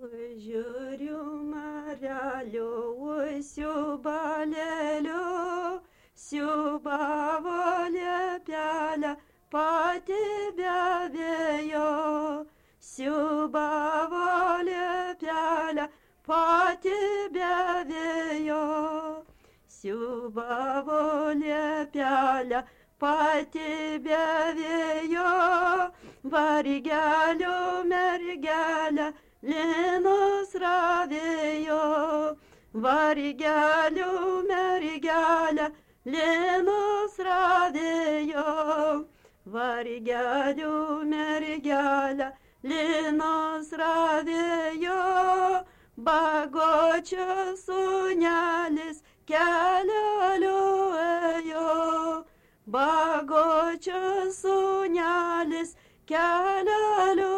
Žiūriu mareliu, siubalėliu, siubavo liepelę, pati bevėjo. Siubavo liepelę, pati bevėjo. Siubavo liepelę, pati bevėjo. Vargelių mergelę, linus ravėjo. Vargelių mergelę, linus ravėjo. Vargelių mergelę, linus ravėjo. Bagočio sūnelis keleliu ėjo. Bagočio sūnelis keleliu